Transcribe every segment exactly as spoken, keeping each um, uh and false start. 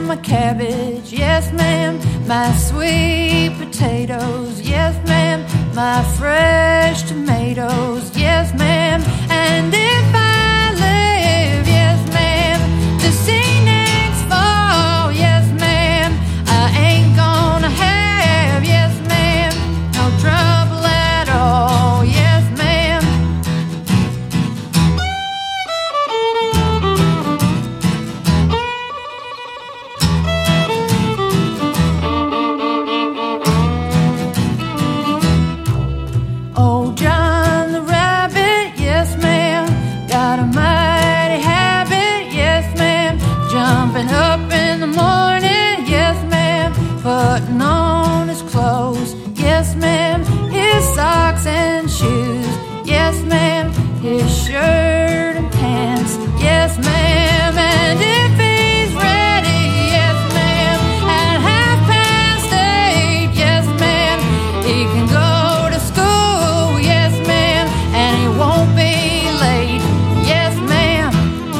my cabbage, yes ma'am, my sweet potatoes, yes ma'am, my fresh tomatoes, yes ma'am, and if I live, yes ma'am, to see next fall, yes ma'am, I ain't gonna have, yes ma'am, no trouble at all, yes ma'am. Oh, John the rabbit, yes ma'am, got a mighty habit, yes ma'am, jumping up in the morning, yes ma'am, putting on his clothes, yes ma'am, his socks and shoes, yes ma'am, his shirt and pants, yes ma'am, and if he's ready, yes ma'am, at half past eight, yes ma'am, he can go to school, yes ma'am, and he won't be late, yes ma'am.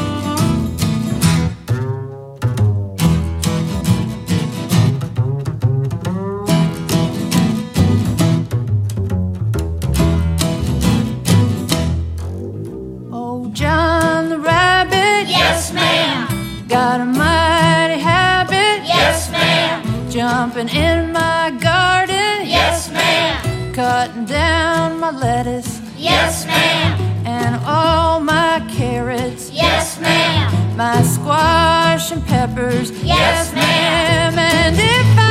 Oh, John the rabbit, Yes, ma'am. got a mighty habit, Yes, ma'am. jumping in my garden, Yes, ma'am. cutting down my lettuce Yes, ma'am. and all my carrots, Yes, ma'am. my squash and peppers, Yes, ma'am. and if I